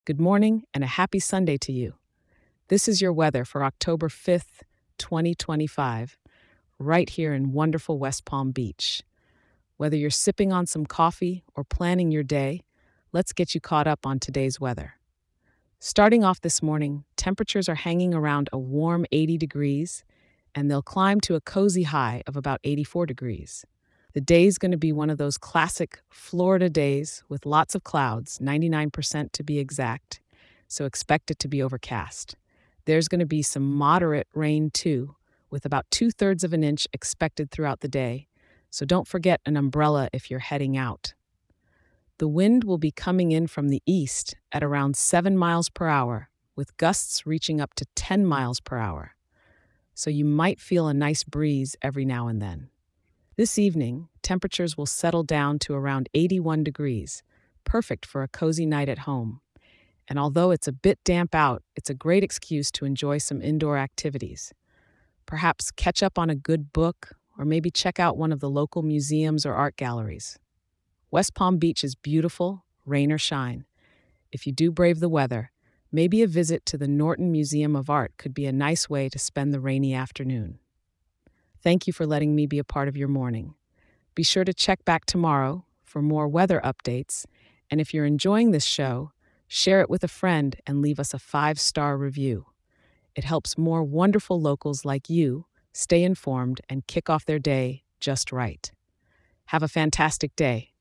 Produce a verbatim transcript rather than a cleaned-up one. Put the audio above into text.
Good morning and a happy Sunday to you. This is your weather for October fifth, twenty twenty-five, right here in wonderful West Palm Beach. Whether you're sipping on some coffee or planning your day, let's get you caught up on today's weather. Starting off this morning, temperatures are hanging around a warm eighty degrees, and they'll climb to a cozy high of about eighty-four degrees. The day's going to be one of those classic Florida days with lots of clouds, ninety-nine percent to be exact, so expect it to be overcast. There's going to be some moderate rain too, with about two thirds of an inch expected throughout the day, so don't forget an umbrella if you're heading out. The wind will be coming in from the east at around seven miles per hour, with gusts reaching up to ten miles per hour. So you might feel a nice breeze every now and then. This evening, temperatures will settle down to around eighty-one degrees, perfect for a cozy night at home. And although it's a bit damp out, it's a great excuse to enjoy some indoor activities. Perhaps catch up on a good book, or maybe check out one of the local museums or art galleries. West Palm Beach is beautiful, rain or shine. If you do brave the weather, maybe a visit to the Norton Museum of Art could be a nice way to spend the rainy afternoon. Thank you for letting me be a part of your morning. Be sure to check back tomorrow for more weather updates, and if you're enjoying this show, share it with a friend and leave us a five-star review. It helps more wonderful locals like you stay informed and kick off their day just right. Have a fantastic day.